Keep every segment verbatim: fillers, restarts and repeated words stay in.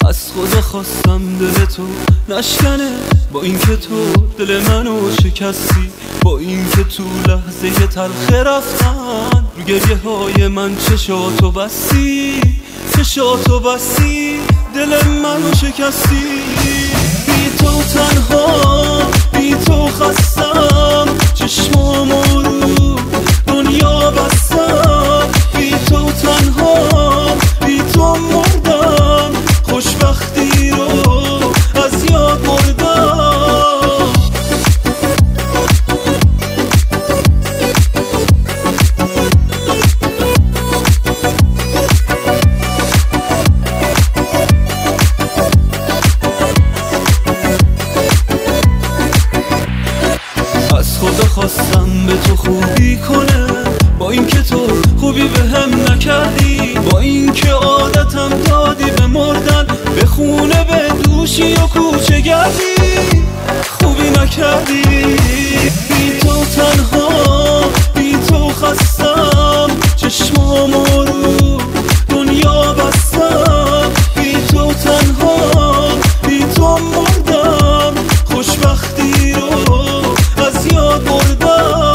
از خدا خواستم دل تو نشکنه، با اینکه تو دل منو شکستی، با اینکه تو لحظه تلخ رفتن رو گریه های من چشاتو بستی، چشاتو بستی، دل منو شکستی. بی تو تنها، بی تو خستم، چشمامو رو دنیا بستم. بی تو تنها، بی تو مردم، خوشبختی رو از یاد بردم. از خدا خواستم به تو خوبی کنه، با اینکه تو خوبی به هم نکردی، با اینکه عادتم دادی به مردن، به خونه به دوشی و کوچه گردی، خوبی نکردی. بی تو تنها، بی تو خستم، چشمامو رو دنیا بستم. بی تو تنها، بی تو مردم، خوشبختی رو از یاد بردم.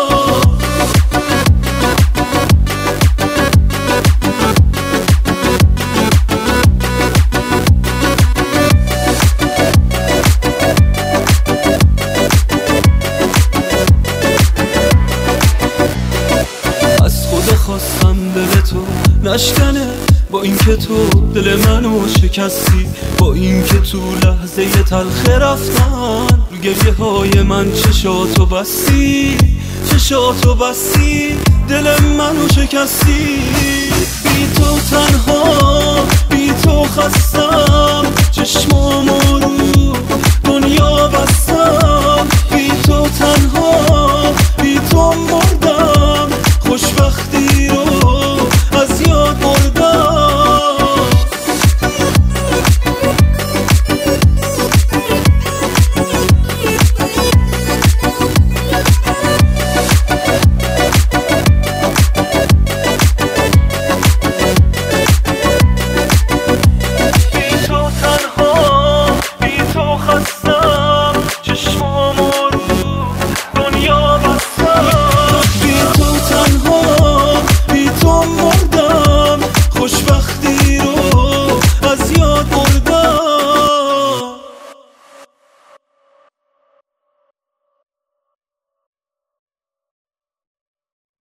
خواستم دل تو نشکنه، با اینکه تو دل منو شکستی، با اینکه تو لحظه تلخ رفتن رو گریه های من چشاتو بستی، چشاتو بستی، دل منو شکستی. بی تو تنها